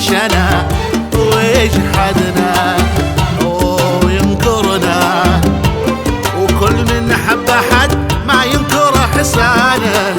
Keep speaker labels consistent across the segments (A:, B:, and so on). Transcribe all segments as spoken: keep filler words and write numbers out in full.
A: علشانه ويجحدنا وينكرنا، وكل من حب حد ما ينكر حسانه.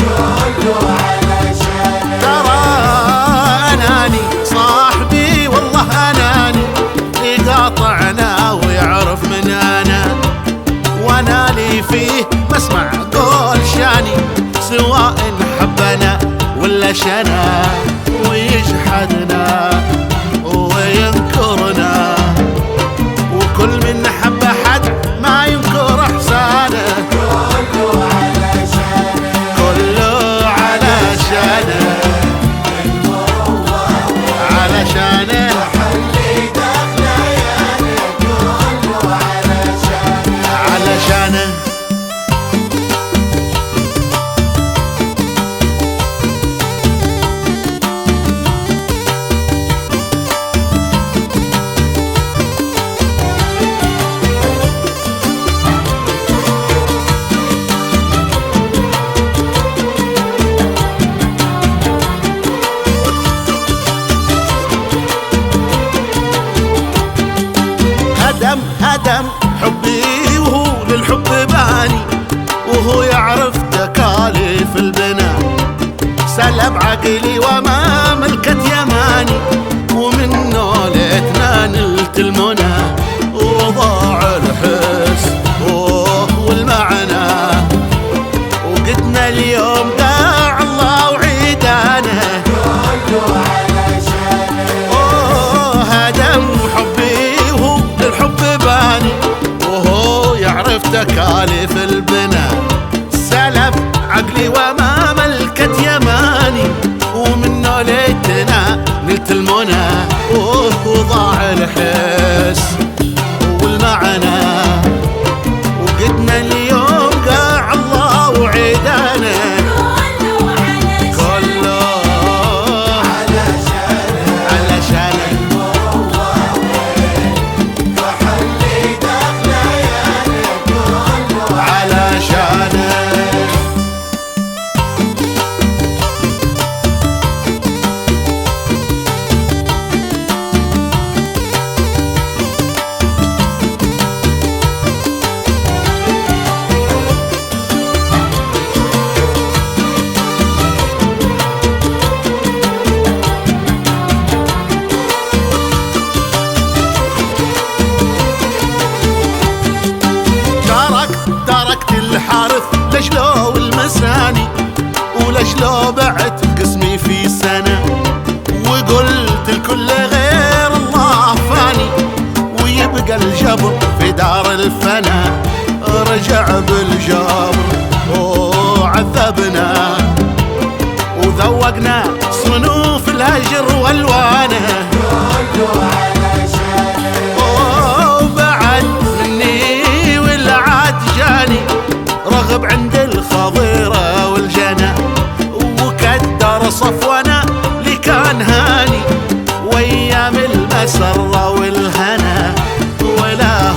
A: ترى أناني صاحبي والله أناني، يقاطعنا ويعرف من أنا، وانا لي فيه بسمع قول شاني، سواء حبنا ولا شنا ويجحدنا وينكرنا، وكل من حب حد ما ينكر احسانه. كله علشانه كله علشانه علشانه علشانه. هدم هدم حبي وهو للحب باني، وهو يعرف تكاليف البناء، سلب عقلي وما ملكت يماني، ومنه ليتنا نلت المنى، وضاع الحس والمعنى، وقدنا اليوم داع الله وعيدانه. اوه هدم حبي وهو للحب باني، وهو يعرف تكاليف البناء، سلب عقلي وما ملكت يماني، ومنه ليتنا نلت المنى، وضاع الحس والمعنى، وقدنا اليوم قاع الله وعيدانا. كله علشانه علشانه. تركت الحارث لجلو المساني، ولجلو بعت قسمي في سنة، وقلت الكل غير الله فاني، ويبقى الجبر في دار الفنا. رجع بالجبر وعذبنا، وذوقنا صنوف الهجر والوانه. رغب عند الخضيرة والجنى، وكدر صفونا اللي كان هاني، وايام المسرة والهنا، ولا